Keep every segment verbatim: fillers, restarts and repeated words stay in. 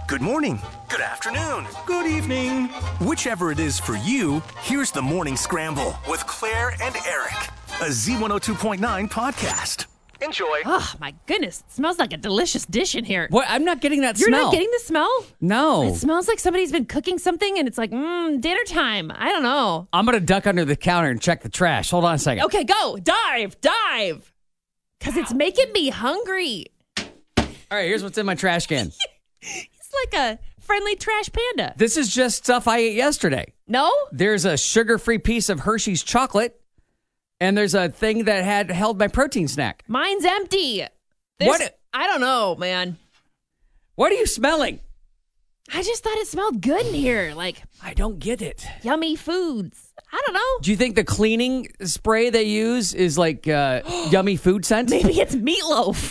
good morning, good afternoon, good evening. Whichever it is for you, here's the Morning Scramble with Claire and Eric, a Z one oh two point nine podcast. Enjoy. Oh, my goodness. It smells like a delicious dish in here. What? I'm not getting that You're smell. not getting the smell? No. It smells like somebody's been cooking something and it's like, mmm, dinner time. I don't know. I'm going to duck under the counter and check the trash. Hold on a second. Okay, go. Dive. Dive. Because it's making me hungry. All right, here's what's in my trash can. It's like a friendly trash panda. This is just stuff I ate yesterday. No? There's a sugar-free piece of Hershey's chocolate, and there's a thing that had held my protein snack. Mine's empty. There's, What? I don't know, man. What are you smelling? I just thought it smelled good in here. Like I don't get it. yummy foods. I don't know. Do you think the cleaning spray they use is like uh, yummy food scent? Maybe it's meatloaf.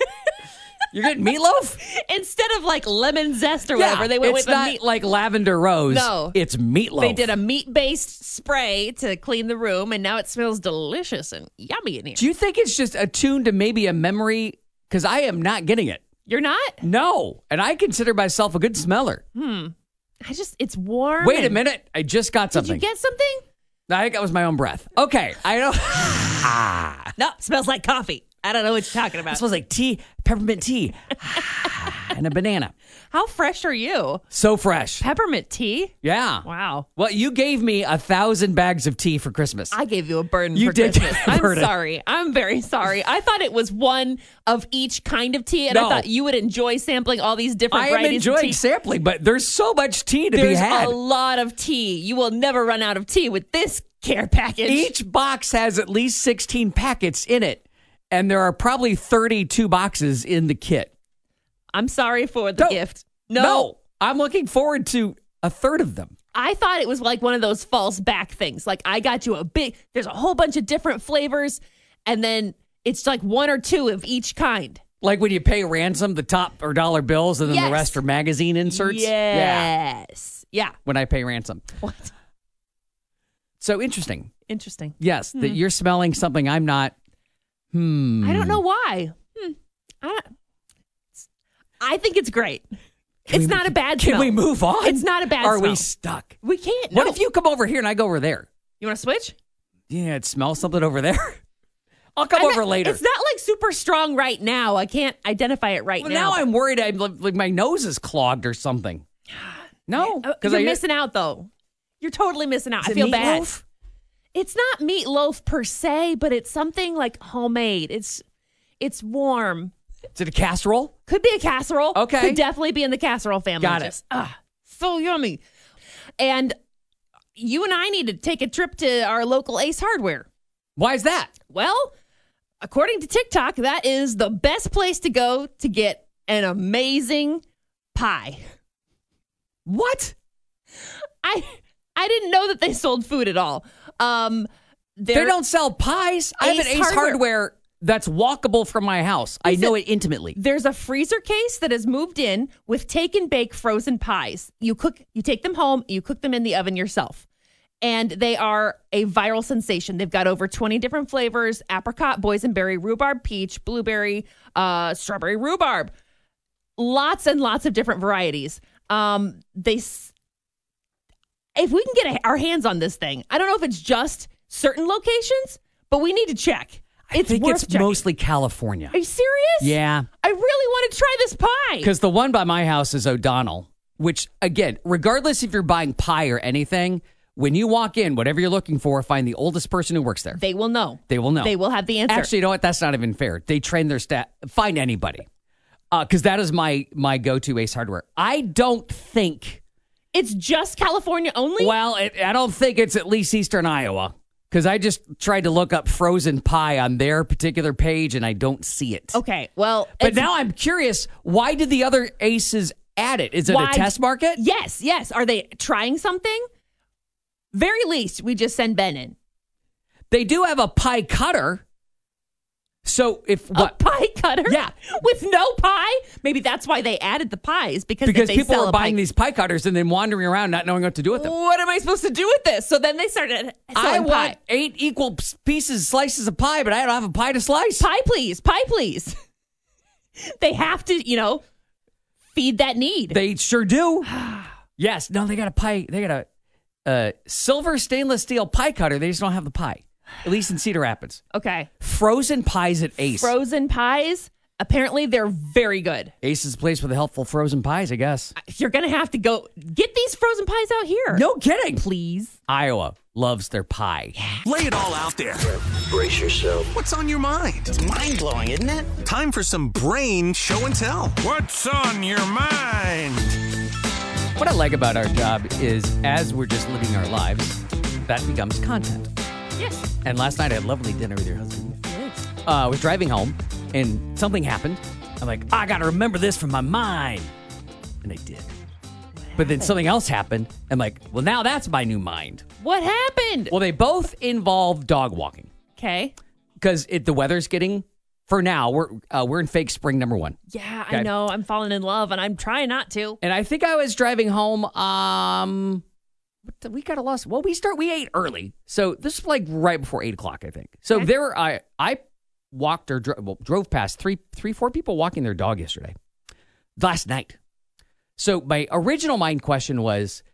You're getting meatloaf? Instead of like lemon zest or whatever, they went it's with a not meat. like lavender rose. No. It's meatloaf. They did a meat-based spray to clean the room, and now it smells delicious and yummy in here. Do you think it's just attuned to maybe a memory? Because I am not getting it. You're not? No. And I consider myself a good smeller. I just, it's warm. Wait a and- minute. I just got Did something. you get something? I think that was my own breath. Okay. I don't. ah. No, smells like coffee. I don't know what you're talking It about. smells like tea, peppermint tea, and a banana. How fresh are you? So fresh. Peppermint tea? Yeah. Wow. Well, you gave me a thousand bags of tea for Christmas. I gave you a burden You for did Christmas. get a I'm burden. sorry. I'm very sorry. I thought it was one of each kind of tea, and I No. thought you would enjoy sampling all these different I am varieties of enjoying tea. sampling, but there's so much tea to There's be had. a lot of tea. You will never run out of tea with this care package. Each box has at least sixteen packets in it, and there are probably thirty-two boxes in the kit. I'm sorry for the No. gift. No. No, I'm looking forward to a third of them. I thought it was like one of those false back things. Like I got you a big, there's a whole bunch of different flavors, and then it's like one or two of each kind. Like when you pay ransom, the top are dollar bills, and then Yes. the rest are magazine inserts. Yeah, Yes. Yeah. when I pay ransom. What? So interesting. Interesting. Yes, that you're smelling something I'm not. Hmm. I don't know why. Hmm. I, don't, I think it's great. Can it's we- not a bad Can smell. we move on? It's not a bad Are smell. we stuck? We can't. What no. if you come over here and I go over there? You want to switch? Yeah, it smells something over there. I'll come I'm over not- later. It's not like super strong right now. I can't identify it right Well, now. now I'm worried. I'm like my nose is clogged or something. No, Uh, because You're I missing out, though. You're totally missing out. Is I it feel bad. meatloaf? It's not meatloaf per se, but it's something like homemade. It's it's warm. Is it a casserole? Could be a casserole. Okay. Could definitely be in the casserole family. Got it. Just, ah, so yummy. And you and I need to take a trip to our local Ace Hardware. Why is that? Well, according to TikTok, that is the best place to go to get an amazing pie. What? I I didn't know that they sold food at all. Um, They they're- don't sell pies. I have an Ace Ace Hardware. Hardware that's walkable from my house. I know it intimately. There's a freezer case that has moved in with take and bake frozen pies. You cook, you take them home, you cook them in the oven yourself. And they are a viral sensation. They've got over twenty different flavors: apricot, boysenberry, rhubarb, peach, blueberry, uh, strawberry rhubarb. Lots and lots of different varieties. Um, they, s- if we can get a, our hands on this thing, I don't know if it's just certain locations, but we need to check. I It's think worth it's checking. mostly California. Are you serious? Yeah. I really want to try this pie. Because the one by my house is O'Donnell, which, again, regardless if you're buying pie or anything, when you walk in, whatever you're looking for, find the oldest person who works there. They will know. They will know. They will have the answer. Actually, you know what? That's not even fair. They train their staff. Find anybody. Because that is my my go-to Ace Hardware. I don't think, It's just California only? well, it, I don't think it's at least Eastern Iowa. Because I just tried to look up frozen pie on their particular page, and I don't see it. Okay, well. But it's- now I'm curious, why did the other Aces add it? Is it Why- a test market? Yes, yes. Are they trying something? Very least, we just send Ben in. They do have a pie cutter. So if what? A pie cutter? Yeah. With no pie? Maybe that's why they added the pies. Because, if because they people sell are a buying pie- these pie cutters and then wandering around not knowing what to do with them. What am I supposed to do with this? So then they started I selling want pie. eight equal s- pieces, slices of pie, but I don't have a pie to slice. Pie, please. Pie, please. They have to, you know, feed that need. They sure do. Yes. No, they got a pie. They got a uh, silver stainless steel pie cutter. They just don't have the pie. At least in Cedar Rapids. Okay. Frozen pies at Ace. Frozen pies. Apparently, they're very good. Ace is a place with the helpful frozen pies, I guess. You're going to have to go get these frozen pies out here. No kidding. Please. Iowa loves their pie. Lay it all out there. Brace yourself. What's on your mind? It's mind-blowing, isn't it? Time for some brain show and tell. What's on your mind? What I like about our job is as we're just living our lives, that becomes content. Yes. And last night I had a lovely dinner with your husband. Yes. Uh, I was driving home and something happened. I'm like, I got to remember this from my mind. And I did. But then something else happened. I'm like, well, now that's my new mind. What happened? Well, they both involve dog walking. Okay. Because the weather's getting, for now, we're uh, we're in fake spring number one. Yeah, Okay. I know. I'm falling in love, and I'm trying not to. And I think I was driving home. Um, what the- we got a loss. Well, we start. We ate early, so this is like right before eight o'clock, I think. So Okay. there, were, I I walked or dro- well, drove past three, three, four people walking their dog yesterday, last night. So my original mind question was,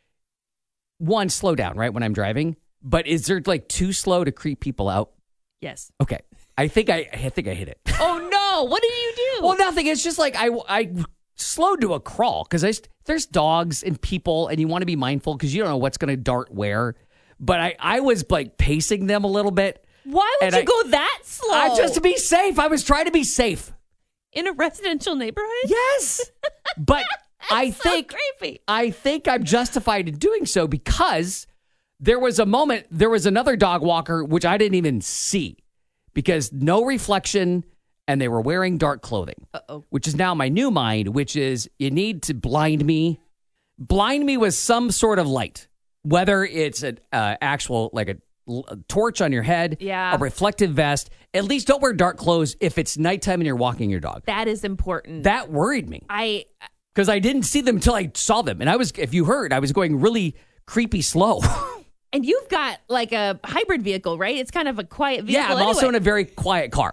one, slow down, right, when I'm driving. But is there like too slow to creep people out? Yes. Okay, I think I, I think I hit it. Oh, no. What did you do? Well, nothing. It's just like I, I slowed to a crawl because there's dogs and people, and you want to be mindful because you don't know what's going to dart where. But I, I was like pacing them a little bit. Why would and you I- go that slow? I, just to be safe. I was trying to be safe. In a residential neighborhood? Yes, but I so think creepy. I think I'm justified in doing so because there was a moment. There was another dog walker which I didn't even see because no reflection. And they were wearing dark clothing, Uh-oh. which is now my new mind, which is you need to blind me. Blind me with some sort of light, whether it's an uh, actual, like a, a torch on your head, Yeah. a reflective vest. At least don't wear dark clothes if it's nighttime and you're walking your dog. That is important. That worried me I because I didn't see them until I saw them. And I was, if you heard, I was going really creepy slow. and you've got like a hybrid vehicle, right? It's kind of a quiet vehicle. Yeah, I'm also in anyway. a very quiet car.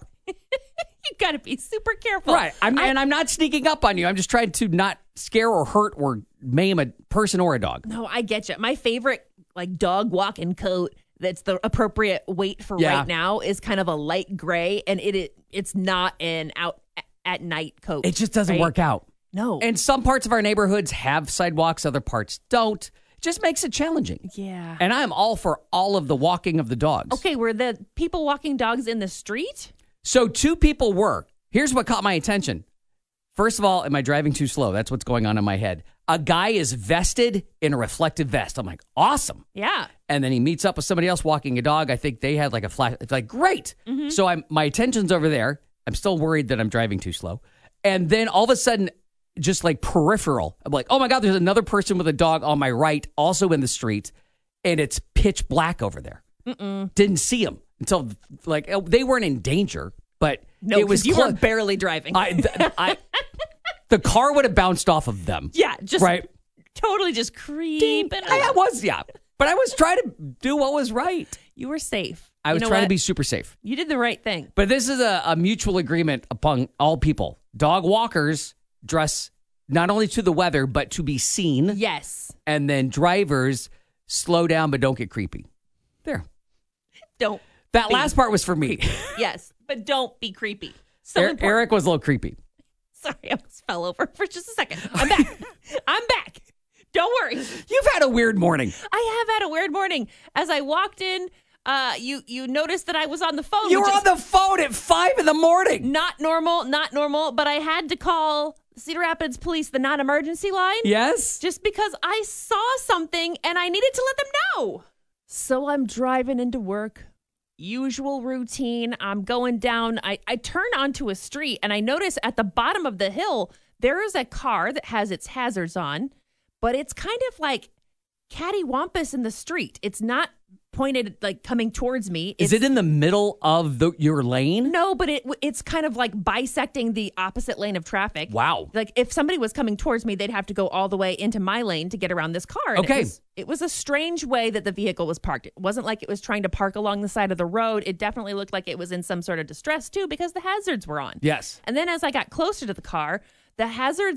You got to be super careful. Right. I'm, I- and I'm not sneaking up on you. I'm just trying to not scare or hurt or maim a person or a dog. No, I get you. My favorite like dog walking coat that's the appropriate weight for Yeah. right now is kind of a light gray, and it, it it's not an out a- at night coat. It just doesn't right? work out. No. And some parts of our neighborhoods have sidewalks, other parts don't. It just makes it challenging. yeah. And I'm all for all of the walking of the dogs. Okay, were the people walking dogs in the street? So two people were. Here's what caught my attention. First of all, am I driving too slow? That's what's going on in my head. A guy is vested in a reflective vest. I'm like, awesome. Yeah. And then he meets up with somebody else walking a dog. I think they had like a flash. It's like, great. So I'm my attention's over there. I'm still worried that I'm driving too slow. And then all of a sudden, just like peripheral, I'm like, oh my God, there's another person with a dog on my right, also in the street. And it's pitch black over there. Mm-mm. Didn't see him until like they weren't in danger, but No, it was you clo- were barely driving. I, th- I, the car would have bounced off of them. yeah, just Right. totally just creeping. I, I was, yeah. But I was trying to do what was right. You were safe. I was You know trying to what? be super safe. You did the right thing. But this is a, a mutual agreement among all people. Dog walkers dress not only to the weather, but to be seen. Yes. And then drivers slow down, but don't get creepy. There. Don't. That be last part was for me. Yes, but don't be creepy. So Er- important. Eric was a little creepy. Sorry, I almost fell over for just a second. I'm back. I'm back. Don't worry. You've had a weird morning. I have had a weird morning. As I walked in, uh, you you noticed that I was on the phone. You which were is on the phone at five in the morning. not normal, not normal, but I had to call Cedar Rapids Police, the non-emergency line. Yes. Just because I saw something and I needed to let them know. So I'm driving into work. Usual routine. I'm going down. I, I turn onto a street and I notice at the bottom of the hill, there is a car that has its hazards on, but it's kind of like cattywampus in the street. It's not pointed like coming towards me. Is It's- it in the middle of the, your lane? No, but it it's kind of like bisecting the opposite lane of traffic. Wow. Like if somebody was coming towards me, they'd have to go all the way into my lane to get around this car. And Okay. It was, it was a strange way that the vehicle was parked. It wasn't like it was trying to park along the side of the road. It definitely looked like it was in some sort of distress too because the hazards were on. Yes. And then as I got closer to the car, the hazards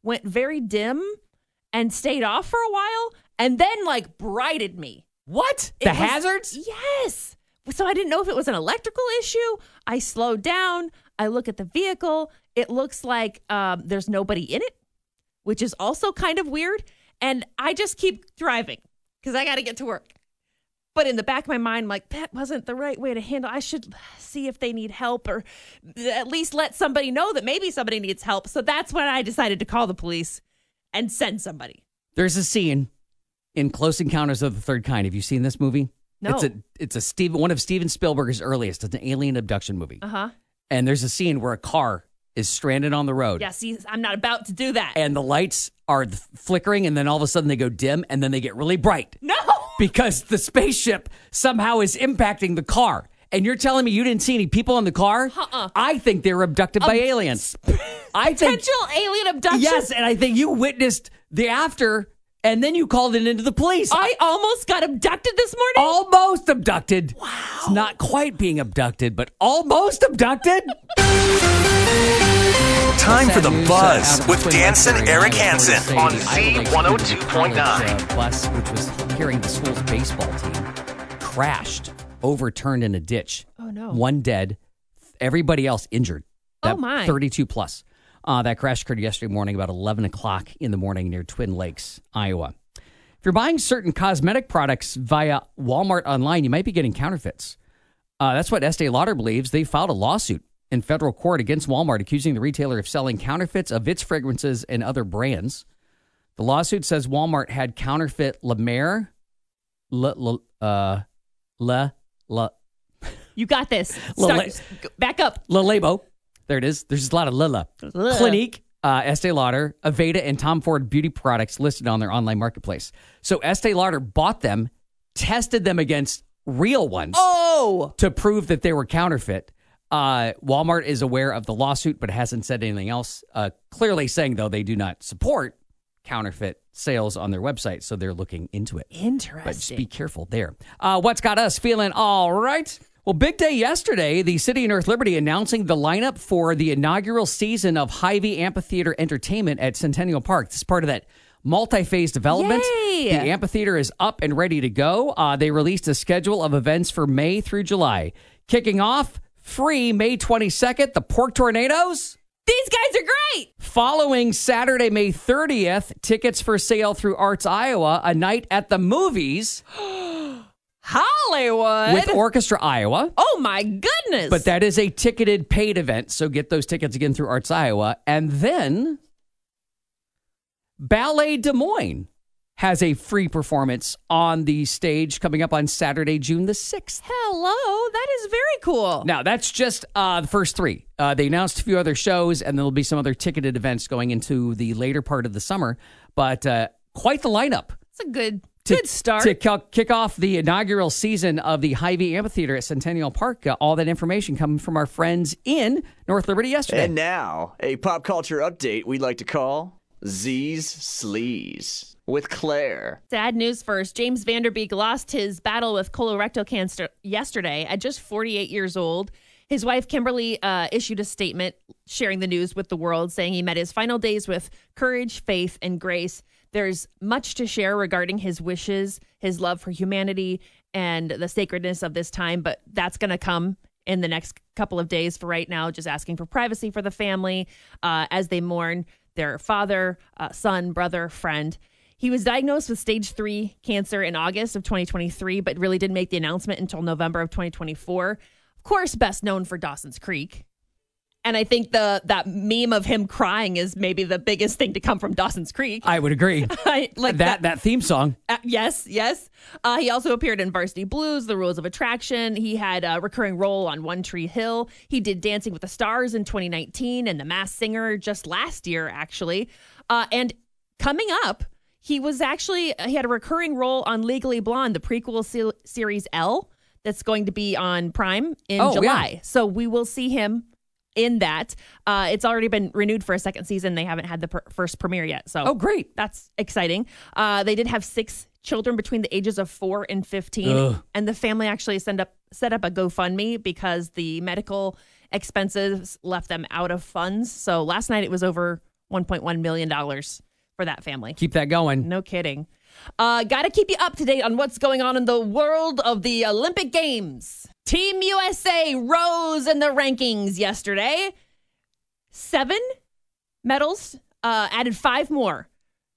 went very dim and stayed off for a while and then like brighted me. What? It The was- hazards? Yes. So I didn't know if it was an electrical issue. I slowed down. I look at the vehicle. It looks like um, there's nobody in it, which is also kind of weird. And I just keep driving because I got to get to work. But in the back of my mind, I'm like, that wasn't the right way to handle. I should see if they need help or at least let somebody know that maybe somebody needs help. So that's when I decided to call the police and send somebody. There's a scene in Close Encounters of the Third Kind. Have you seen this movie? No. It's a it's a Steve, one of Steven Spielberg's earliest. It's an alien abduction movie. Uh-huh. And there's a scene where a car is stranded on the road. Yeah, see, I'm not about to do that. And the lights are th- flickering, and then all of a sudden they go dim, and then they get really bright. No! Because the spaceship somehow is impacting the car. And you're telling me you didn't see any people in the car? Uh-uh. I think they were abducted by aliens. I think Potential alien abduction? yes, and I think you witnessed the after, and then you called it into the police. I almost got abducted this morning? Almost abducted. Wow. It's not quite being abducted, but almost abducted. Time for the Sad news, buzz uh, out of with Twin Danson Lakes Eric area, Hansen Florida State, on the Z Iowa Lakes one oh two point nine. College, uh, bus, which was carrying the school's baseball team, crashed, overturned in a ditch. Oh, no. One dead, everybody else injured. Oh, That my. thirty-two plus. Uh, that crash occurred yesterday morning about eleven o'clock in the morning near Twin Lakes, Iowa. If you're buying certain cosmetic products via Walmart online, you might be getting counterfeits. Uh, that's what Estee Lauder believes. They filed a lawsuit in federal court against Walmart, accusing the retailer of selling counterfeits of its fragrances and other brands. The lawsuit says Walmart had counterfeit La Mer, La, La, uh, La, La, You got this. Lil- Start, go- back up. La Labo. There it is. There's just a lot of Lila. Ugh. Clinique, uh, Estee Lauder, Aveda, and Tom Ford beauty products listed on their online marketplace. So Estee Lauder bought them, tested them against real ones Oh! to prove that they were counterfeit. Uh, Walmart is aware of the lawsuit, but hasn't said anything else. Uh, clearly saying, though, they do not support counterfeit sales on their website, so they're looking into it. Interesting. But just be careful there. Uh, what's got us feeling all right? Well, big day yesterday. The city of North Liberty announcing the lineup for the inaugural season of Hy-Vee Amphitheater Entertainment at Centennial Park. This is part of that multi-phase development. Yay! The amphitheater is up and ready to go. Uh, they released a schedule of events for May through July. Kicking off free May twenty-second, the Pork Tornadoes. These guys are great! Following Saturday, May thirtieth, tickets for sale through Arts Iowa, a night at the movies Hollywood! with Orchestra Iowa. Oh, my goodness! But that is a ticketed paid event, so get those tickets again through Arts Iowa. And then Ballet Des Moines has a free performance on the stage coming up on Saturday, June the sixth. Hello, that is very cool. Now, that's just uh, the first three. Uh, they announced a few other shows, and there'll be some other ticketed events going into the later part of the summer. But uh, quite the lineup. It's a good, To, good start. To ki- kick off the inaugural season of the Hy-Vee Amphitheater at Centennial Park. Uh, all that information coming from our friends in North Liberty yesterday. And now, a pop culture update we'd like to call Z's Sleaze with Claire. Sad news first. James Vanderbeek lost his battle with colorectal cancer yesterday at just forty-eight years old. His wife, Kimberly, uh, issued a statement sharing the news with the world, saying he met his final days with courage, faith, and grace. There's much to share regarding his wishes, his love for humanity, and the sacredness of this time, but that's going to come in the next couple of days. For right now, just asking for privacy for the family uh, as they mourn their father, uh, son, brother, friend. He was diagnosed with stage three cancer in August of twenty twenty-three, but really didn't make the announcement until November of twenty twenty-four. Of course, best known for Dawson's Creek. And I think the that meme of him crying is maybe the biggest thing to come from Dawson's Creek. I would agree. I, like that, that theme song. Uh, yes, yes. Uh, he also appeared in Varsity Blues, The Rules of Attraction. He had a recurring role on One Tree Hill. He did Dancing with the Stars in twenty nineteen and The Masked Singer just last year, actually. Uh, and coming up, he was actually, he had a recurring role on Legally Blonde, the prequel se- series L, that's going to be on Prime in Oh, July. yeah. So we will see him in that. Uh, it's already been renewed for a second season. They haven't had the per- first premiere yet. So Oh, great. that's exciting. Uh, they did have six children between the ages of four and fifteen. Ugh. And the family actually send up, set up a GoFundMe because the medical expenses left them out of funds. So last night it was over one point one million dollars for that family. Keep that going. No kidding. Uh, Got to keep you up to date on what's going on in the world of the Olympic Games. Team U S A rose in the rankings yesterday. Seven medals, uh, added five more.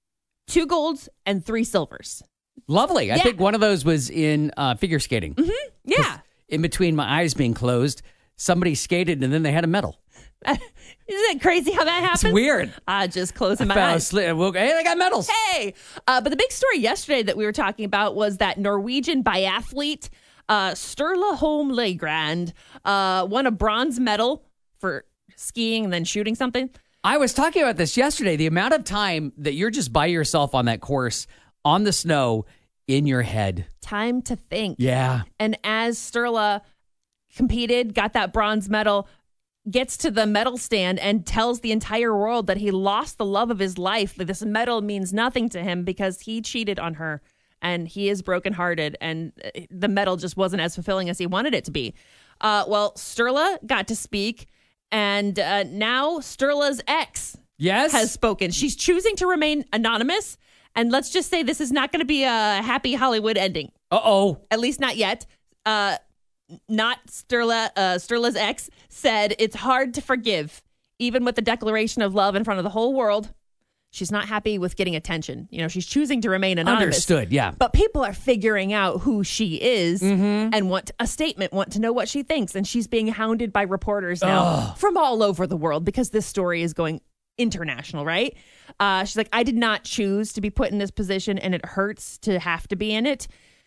Two golds and three silvers. Lovely. I Yeah. think one of those was in uh, figure skating. Mm-hmm. Yeah. In between my eyes being closed, somebody skated and then they had a medal. Isn't it crazy how that happens? It's weird. I just closing my Fell eyes. asleep. Well, hey, they got medals. Hey, uh, but the big story yesterday that we were talking about was that Norwegian biathlete uh, Sturla Holm Legrand uh, won a bronze medal for skiing and then shooting something. I was talking about this yesterday. The amount of time that you're just by yourself on that course, on the snow, in your head. Time to think. Yeah. And as Sturla competed, got that bronze medal, gets to the medal stand and tells the entire world that he lost the love of his life. That this medal means nothing to him because he cheated on her and he is brokenhearted and the medal just wasn't as fulfilling as he wanted it to be. Uh, well, Sturla got to speak and uh, now Sturla's ex Yes. has spoken. She's choosing to remain anonymous. And let's just say this is not going to be a happy Hollywood ending. Uh-oh. At least not yet. Uh, not Sturla, uh, Sturla's ex said it's hard to forgive, even with the declaration of love in front of the whole world. She's not happy with getting attention. You know, she's choosing to remain anonymous. Understood, yeah. But people are figuring out who she is and want a statement, want to know what she thinks. And she's being hounded by reporters now Ugh. from all over the world because this story is going international, right? Uh, she's like, I did not choose to be put in this position and it hurts to have to be in it.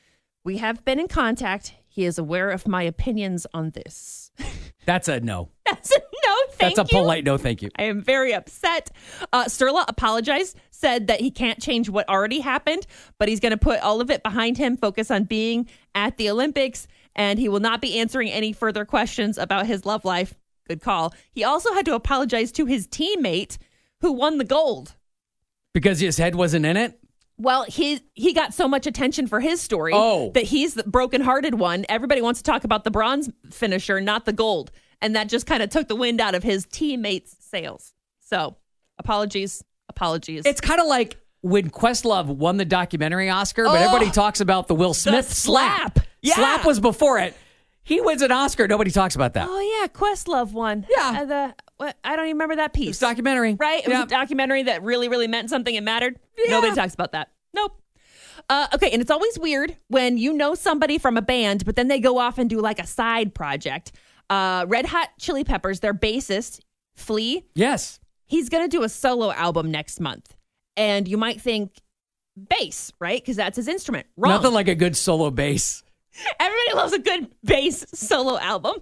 We have been in contact. He is aware of my opinions on this. That's a no. That's a no, thank That's a you. polite no, thank you. I am very upset. Uh, Sturla apologized, said that he can't change what already happened, but he's going to put all of it behind him, focus on being at the Olympics, and he will not be answering any further questions about his love life. Good call. He also had to apologize to his teammate who won the gold. Because his head wasn't in it? Well, he he got so much attention for his story Oh. that he's the brokenhearted one. Everybody wants to talk about the bronze finisher, not the gold. And that just kind of took the wind out of his teammates' sails. So, apologies, apologies. It's kind of like when Questlove won the documentary Oscar, but Oh. everybody talks about the Will Smith slap. Yeah. Slap was before it. He wins an Oscar. Nobody talks about that. Oh, yeah, Questlove won. Yeah. Uh, the, what, I don't even remember that piece. It's a documentary. Right? It Yeah. was a documentary that really, really meant something and mattered. Yeah. Nobody talks about that. Nope. Uh, okay, and it's always weird when you know somebody from a band, but then they go off and do like a side project. Uh, Red Hot Chili Peppers, their bassist, Flea, Yes. he's going to do a solo album next month. And you might think bass, right? Because that's his instrument. Wrong. Nothing like a good solo bass. Everybody loves a good bass solo album.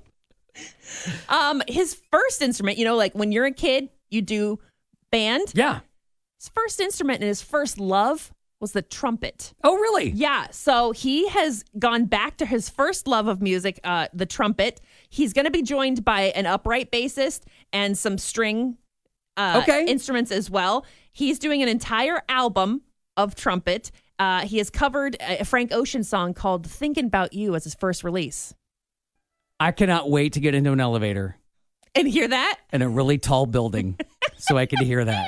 Um, his first instrument, you know, like when you're a kid, you do band. Yeah. His first instrument and his first love was the trumpet. Oh, really? Yeah, so he has gone back to his first love of music, uh, the trumpet. He's going to be joined by an upright bassist and some string uh, Okay. instruments as well. He's doing an entire album of trumpet. Uh, he has covered a Frank Ocean song called Thinking About You as his first release. I cannot wait to get into an elevator And hear that? in a really tall building so I can hear that.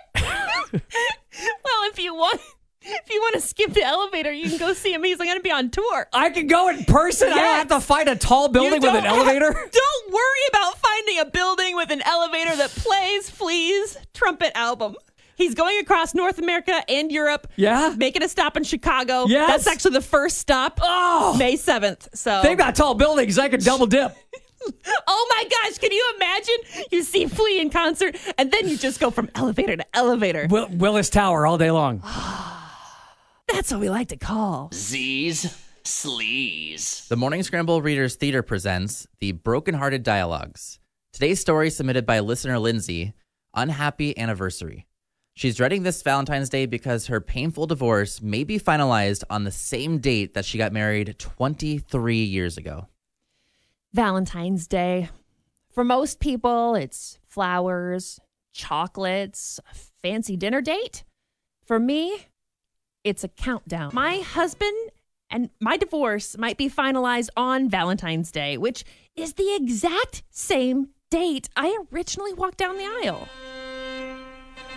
Well, if you want... If you want to skip the elevator, you can go see him. He's going to be on tour. I can go in person. I don't Yes. have to find a tall building You with an don't have- elevator. Don't worry about finding a building with an elevator that plays Flea's trumpet album. He's going across North America and Europe. Yeah. Making a stop in Chicago. Yes. That's actually the first stop. Oh. May seventh. So. They've got tall buildings. I could double dip. Oh my gosh. Can you imagine? You see Flea in concert and then you just go from elevator to elevator. Will- Willis Tower all day long. That's what we like to call. Z's Sleaze. The Morning Scramble Readers Theater presents the Brokenhearted Dialogues. Today's story submitted by listener Lindsay, Unhappy Anniversary. She's dreading this Valentine's Day because her painful divorce may be finalized on the same date that she got married twenty-three years ago. Valentine's Day. For most people, it's flowers, chocolates, a fancy dinner date. For me, it's a countdown. My husband and my divorce might be finalized on Valentine's Day, which is the exact same date I originally walked down the aisle.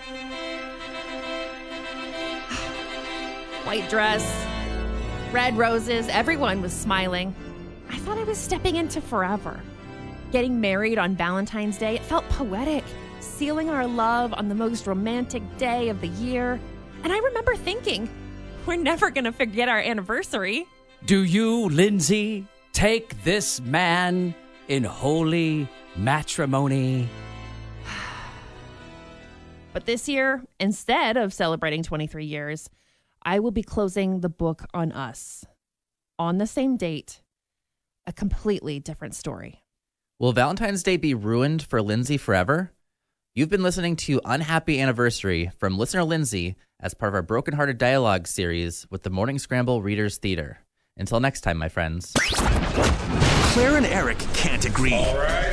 White dress, red roses, everyone was smiling. I thought I was stepping into forever. Getting married on Valentine's Day, it felt poetic, sealing our love on the most romantic day of the year. And I remember thinking, we're never going to forget our anniversary. Do you, Lindsay, take this man in holy matrimony? But this year, instead of celebrating twenty-three years, I will be closing the book on us. On the same date, a completely different story. Will Valentine's Day be ruined for Lindsay forever? You've been listening to Unhappy Anniversary from listener Lindsay as part of our Brokenhearted Dialogue series with the Morning Scramble Readers Theater. Until next time, my friends. Claire and Eric can't agree. All right.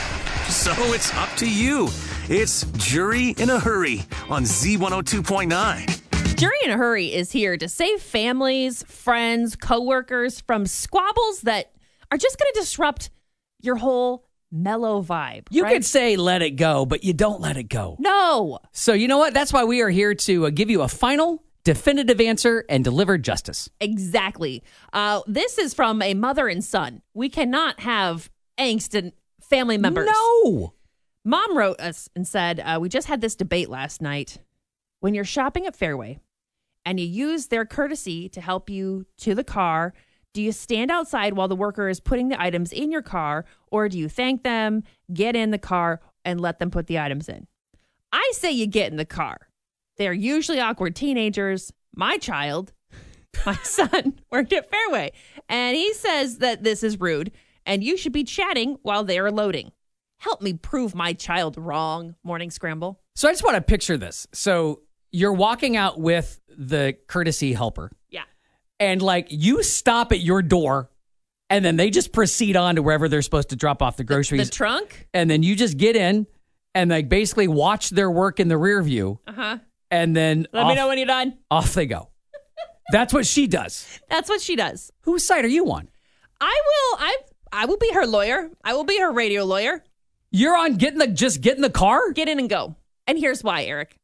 So it's up to you. It's Jury in a Hurry on Z one oh two point nine. Jury in a Hurry is here to save families, friends, coworkers from squabbles that are just going to disrupt your whole mellow vibe. You right? could say let it go, but you don't let it go. No. So you know what? That's why we are here to uh, give you a final, definitive answer and deliver justice. Exactly. Uh, this is from a mother and son. We cannot have angst in family members. No. Mom wrote us and said, uh, we just had this debate last night. When you're shopping at Fairway and you use their courtesy to help you to the car, do you stand outside while the worker is putting the items in your car, or do you thank them, get in the car, and let them put the items in? I say you get in the car. They're usually awkward teenagers. My child, my son, worked at Fairway, and he says that this is rude, and you should be chatting while they are loading. Help me prove my child wrong, Morning Scramble. So I just want to picture this. So you're walking out with the courtesy helper. Yeah. And like you stop at your door and then they just proceed on to wherever they're supposed to drop off the groceries. The, the trunk? And then you just get in and like basically watch their work in the rear view. Uh-huh. And then Let off, me know when you're done. Off they go. That's what she does. That's what she does. Whose side are you on? I will I I will be her lawyer. I will be her radio lawyer. You're on getting the just get in the car? Get in and go. And here's why, Eric.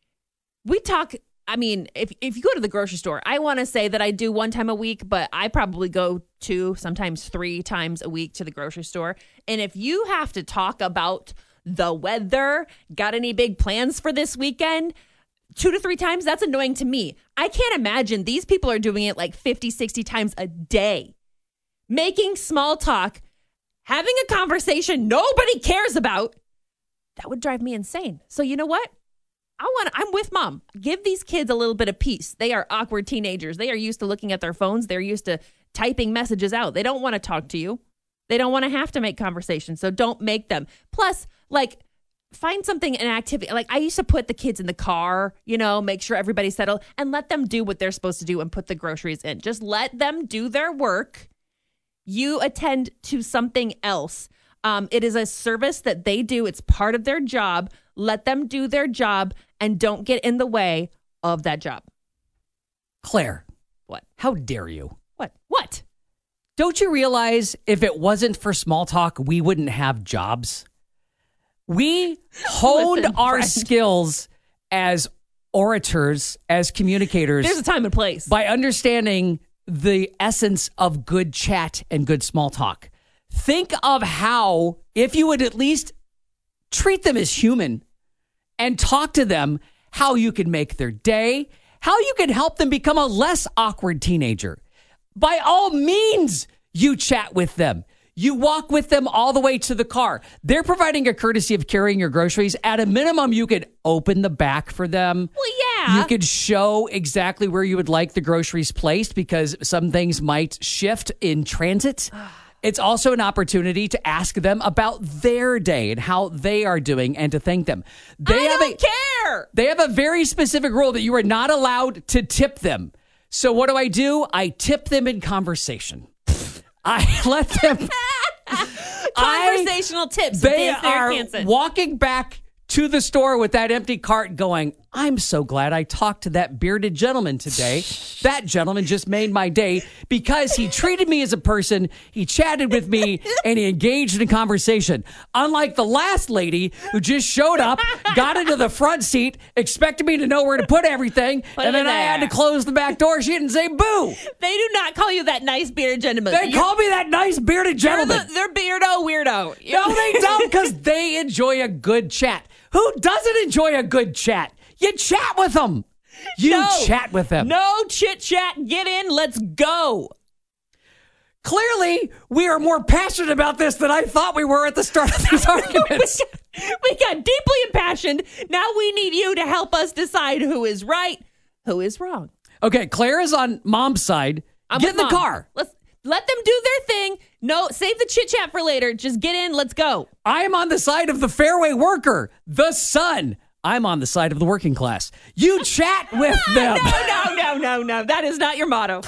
We talk, I mean, if if you go to the grocery store, I want to say that I do one time a week, but I probably go two, sometimes three times a week to the grocery store. And if you have to talk about the weather, got any big plans for this weekend, two to three times, that's annoying to me. I can't imagine these people are doing it like fifty, sixty times a day. Making small talk, having a conversation nobody cares about. That would drive me insane. So you know what? I want. I'm with mom. Give these kids a little bit of peace. They are awkward teenagers. They are used to looking at their phones. They're used to typing messages out. They don't want to talk to you. They don't want to have to make conversation. So don't make them. Plus, like, find something, an activity. Like, I used to put the kids in the car, you know, make sure everybody's settled, and let them do what they're supposed to do and put the groceries in. Just let them do their work. You attend to something else. Um, it is a service that they do. It's part of their job. Let them do their job and don't get in the way of that job. Claire. What? How dare you? What? What? Don't you realize if it wasn't for small talk, we wouldn't have jobs? We honed Listen, our friend. skills as orators, as communicators. There's a time and place. By understanding the essence of good chat and good small talk. Think of how, if you would at least treat them as human and talk to them, how you can make their day, how you can help them become a less awkward teenager. By all means, you chat with them. You walk with them all the way to the car. They're providing a courtesy of carrying your groceries. At a minimum, you could open the back for them. Well, yeah. You could show exactly where you would like the groceries placed because some things might shift in transit. It's also an opportunity to ask them about their day and how they are doing and to thank them. They I have don't a, care. They have a very specific rule that you are not allowed to tip them. So what do I do? I tip them in conversation. I let them... Conversational I, tips. They Dance there, are Hanson. walking back to the store with that empty cart going, I'm so glad I talked to that bearded gentleman today. That gentleman just made my day because he treated me as a person, he chatted with me, and he engaged in a conversation. Unlike the last lady who just showed up, got into the front seat, expected me to know where to put everything, Put and it then I had to there. close the back door. She didn't say boo. They do not call you that nice bearded gentleman. They You're- call me that nice bearded They're, gentleman. the, they're beardo weirdo. No, they don't, because they enjoy a good chat. Who doesn't enjoy a good chat? You chat with them. You No. chat with them. No chit chat. Get in. Let's go. Clearly, we are more passionate about this than I thought we were at the start of these arguments. We got deeply impassioned. Now we need you to help us decide who is right, who is wrong. Okay, Claire is on mom's side. I'm Get with in the Mom. car. Let's let them do their thing. No, save the chit chat for later. Just get in. Let's go. I am on the side of the fairway worker, the son. I'm on the side of the working class. You chat with them. No, no, no, no, no. That is not your motto.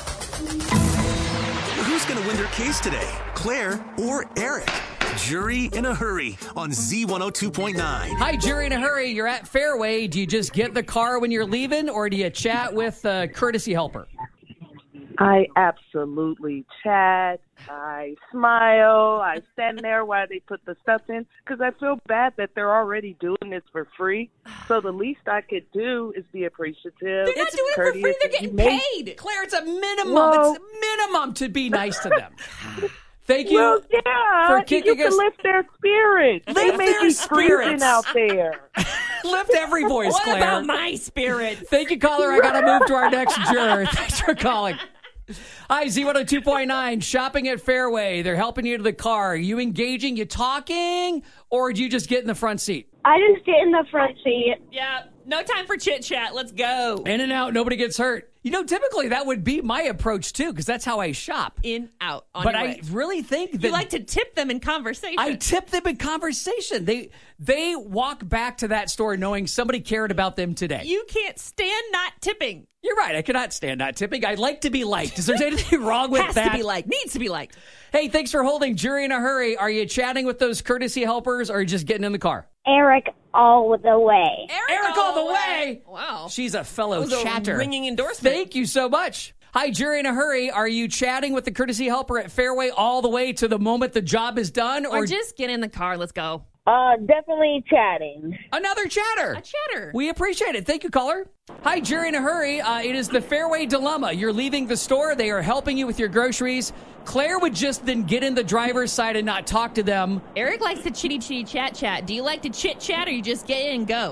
Who's going to win their case today? Claire or Eric? Jury in a Hurry on Z one oh two point nine. Hi, Jury in a Hurry. You're at Fairway. Do you just get in the car when you're leaving, or do you chat with a courtesy helper? I absolutely chat. I smile. I stand there while they put the stuff in because I feel bad that they're already doing this for free. So the least I could do is be appreciative. They're not doing it for courteous, free. They're and getting make- paid. Claire, it's a minimum. Well- it's a minimum to be nice to them. Thank you. Well, yeah, for you kicking can us- lift their spirits. They Lift may their be spirits. freezing out there. Lift every voice, What Claire. about my spirit? Thank you, caller. I got to move to our next juror. Thanks for calling. Hi, Z one oh two point nine, shopping at Fairway. They're helping you to the car. Are you engaging, you talking, or do you just get in the front seat? I just get in the front seat. Yeah, no time for chit chat. Let's go. In and out, nobody gets hurt. You know, typically that would be my approach, too, because that's how I shop. In, out, on But your I way. really think that You like to tip them in conversation. I tip them in conversation. They they walk back to that store knowing somebody cared about them today. You can't stand not tipping. You're right. I cannot stand not tipping. I like to be liked. Is there anything wrong with Has that? to be liked. Needs to be liked. Hey, thanks for holding. Jury in a Hurry. Are you chatting with those courtesy helpers or are you just getting in the car? Eric all the way. Eric, Eric all the way. Wow. She's a fellow That was a chatter. ringing endorsement. Thank you so much. Hi, Jury in a Hurry. Are you chatting with the courtesy helper at Fairway all the way to the moment the job is done? Or just get in the car. Let's go. Uh, definitely chatting. Another chatter. A chatter. We appreciate it. Thank you, caller. Hi, Jury in a Hurry. Uh, it is the Fairway Dilemma. You're leaving the store. They are helping you with your groceries. Claire would just then get in the driver's side and not talk to them. Eric likes to chitty chitty chat chat. Do you like to chit chat or you just get in and go?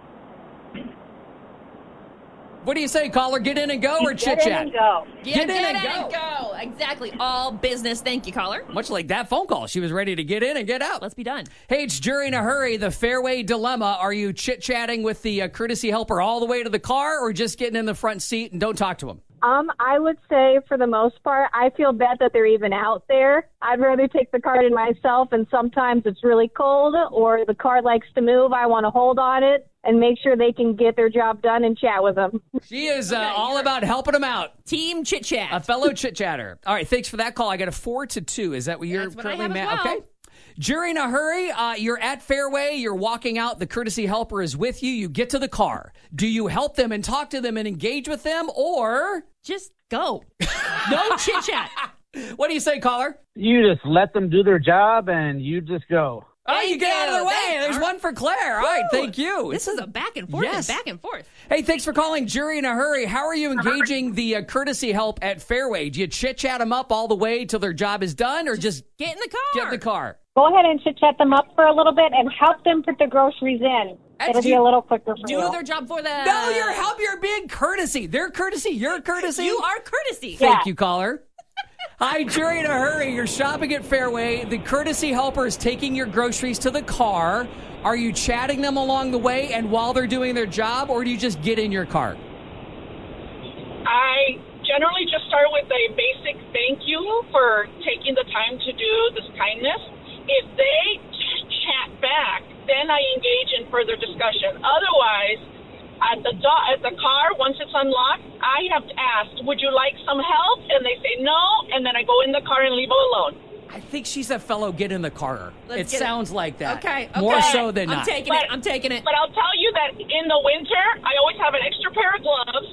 What do you say, caller? Get in and go or chit Get in chat? and go. Yeah, Get in get and in go. and go. Exactly. All business. Thank you, caller. Much like that phone call. She was ready to get in and get out. Let's be done. Hey, it's Jury in a Hurry, the Fairway Dilemma. Are you chit-chatting with the uh, courtesy helper all the way to the car or just getting in the front seat and don't talk to him? Um, I would say for the most part, I feel bad that they're even out there. I'd rather take the cart in myself, and sometimes it's really cold or the car likes to move. I want to hold on it and make sure they can get their job done and chat with them. She is uh, all about helping them out. Team chit chat. A fellow chit-chatter. All right, thanks for that call. I got a four to two. Is that what you're That's what I currently have as ma- well. Okay. Jury in a Hurry, uh, you're at Fairway, you're walking out, the courtesy helper is with you, you get to the car. Do you help them and talk to them and engage with them, or Just go. No chit chat. what do you say, caller? You just let them do their job and you just go. Oh, Thank you get out of you. the way. Thanks. There's one for Claire. All right, thank you. This is a back and forth Yes. and back and forth. Hey, thanks for calling Jury in a Hurry. How are you engaging the uh, courtesy help at Fairway? Do you chit-chat them up all the way till their job is done, or just Get in the car. get in the car? Go ahead and chit-chat them up for a little bit and help them put the groceries in. That's It'll be you- a little quicker for Do you. their job for them. No, you're help. You're being courtesy. They're courtesy. You're courtesy. You are courtesy. Thank Yeah. you, caller. Hi, Jury in a Hurry. You're shopping at Fairway. The courtesy helper is taking your groceries to the car. Are you chatting them along the way and while they're doing their job, or do you just get in your car? I generally just start with a basic thank you for taking the time to do this kindness. If they ch- chat back, then I engage in further discussion. Otherwise, at the do- at the car, once it's unlocked, I have to ask, would you like some help? And they say no, and then I go in the car and leave them alone. I think she's a fellow get in the car. Let's it get sounds it. like that. Okay, okay. More so than I'm not. taking But- it. I'm taking it. But I'll tell you that in the winter, I always have an extra pair of gloves.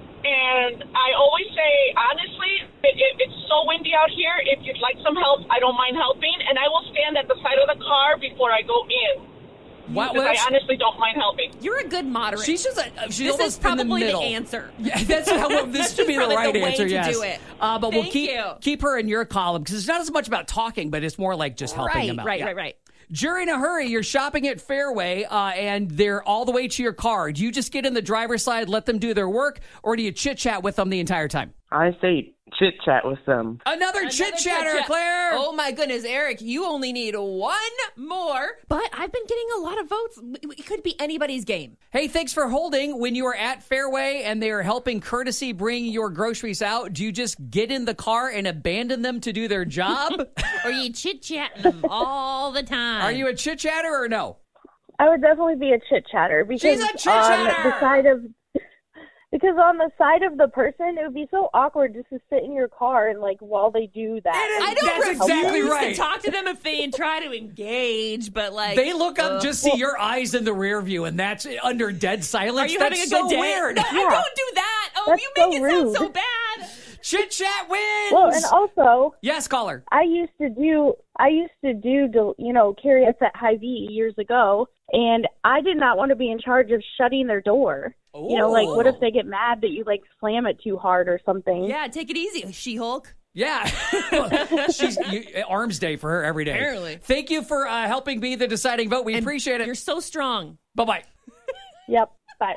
And I always say, honestly, it, it, it's so windy out here. If you'd like some help, I don't mind helping. And I will stand at the side of the car before I go in. Wow, Because well, I that's- honestly don't mind helping. You're a good moderate. She's just a, she's this almost is probably in the middle. answer. Yeah, that's how this That's should be the probably right the way answer. to yes, do it. Uh, but we'll Thank keep you. keep her in your column because it's not as much about talking, but it's more like just helping Right, them out. right, Yeah. right, right. You're in a hurry. You're shopping at Fairway, uh, and they're all the way to your car. Do you just get in the driver's side, let them do their work, or do you chit chat with them the entire time? I say chit chat with them. Another, Another chit chatter, chit-chat. Claire. Oh my goodness, Eric, you only need one more. But I've been getting a lot of votes. It could be anybody's game. Hey, thanks for holding. When you are at Fairway and they are helping courtesy bring your groceries out, do you just get in the car and abandon them to do their job? Or you chit chatting them all the time. Are you a chit chatter or no? I would definitely be a chit chatter because She's a on chit-chatter! the side of because on the side of the person, it would be so awkward just to sit in your car and like while they do that. I don't That's refuse exactly right. to talk to them if they try to engage, but like They look up, uh, just see your eyes in the rear view, and that's under dead silence. Are you that's having a so good day? weird. No, Yeah. don't do that. Oh, That's you make so it sound rude. so bad. Chit chat wins. Well, and also, yes, caller. I used to do I used to do del- you know carry us at Hy-Vee years ago, and I did not want to be in charge of shutting their door. You know, like what if they get mad that you like slam it too hard or something? Yeah, take it easy, She-Hulk. Yeah. She's you, arms day for her every day. Apparently. Thank you for uh, helping be the deciding vote. We And appreciate it. You're so strong. Bye-bye. Yep. Bye.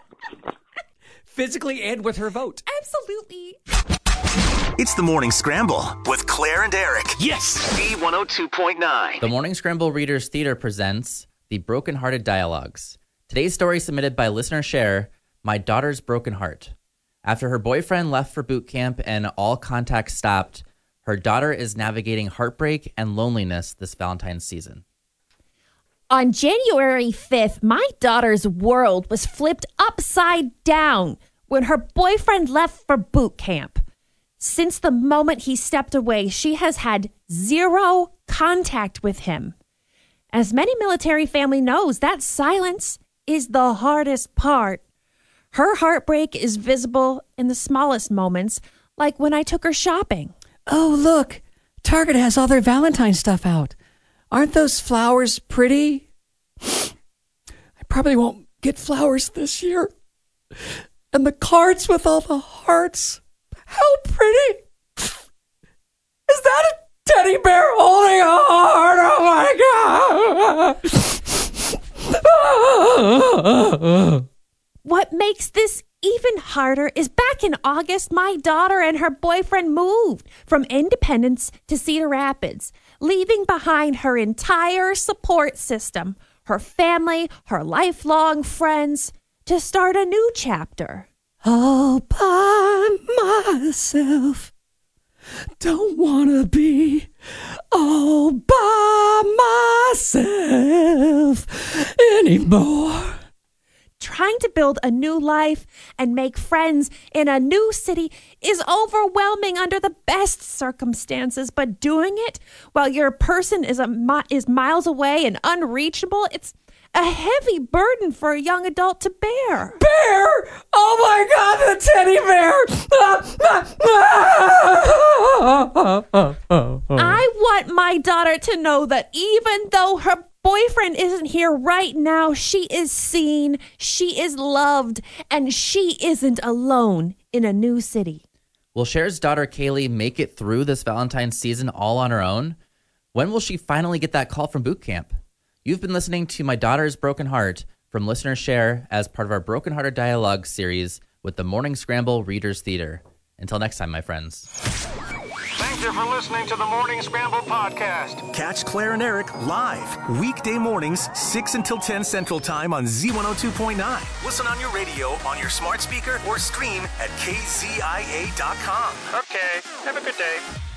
Physically and with her vote. Absolutely. It's the Morning Scramble with Claire and Eric. Yes. B one oh two point nine. The Morning Scramble Readers Theater presents The Brokenhearted Dialogues. Today's story submitted by listener Cher, My Daughter's Broken Heart. After her boyfriend left for boot camp and all contact stopped, her daughter is navigating heartbreak and loneliness this Valentine's season. On January fifth, my daughter's world was flipped upside down when her boyfriend left for boot camp. Since the moment he stepped away, she has had zero contact with him. As many military family knows, that silence is the hardest part. Her heartbreak is visible in the smallest moments, like when I took her shopping. Oh, look. Target has all their Valentine stuff out. Aren't those flowers pretty? I probably won't get flowers this year. And the cards with all the hearts. How pretty. Is that a teddy bear holding a heart? Oh, my God. What makes this even harder is back in August, my daughter and her boyfriend moved from Independence to Cedar Rapids, leaving behind her entire support system, her family, her lifelong friends, to start a new chapter. All by myself. Don't want to be all by myself anymore. Trying to build a new life and make friends in a new city is overwhelming under the best circumstances, but doing it while your person is a mi- is miles away and unreachable, it's a heavy burden for a young adult to bear. Bear! Oh my God, the teddy bear! I want my daughter to know that even though her boyfriend isn't here right now, she is seen, she is loved, and she isn't alone in a new city. Will Cher's daughter Kaylee make it through this Valentine's season all on her own? When will she finally get that call from boot camp? You've been listening to My Daughter's Broken Heart from listener Cher as part of our Broken Hearted Dialogue series with the Morning Scramble Readers Theater. Until next time, my friends. Thank you for listening to the Morning Scramble podcast. Catch Claire and Eric live weekday mornings, six until ten Central Time on Z one oh two point nine. Listen on your radio, on your smart speaker, or stream at K Z I A dot com. Okay, have a good day.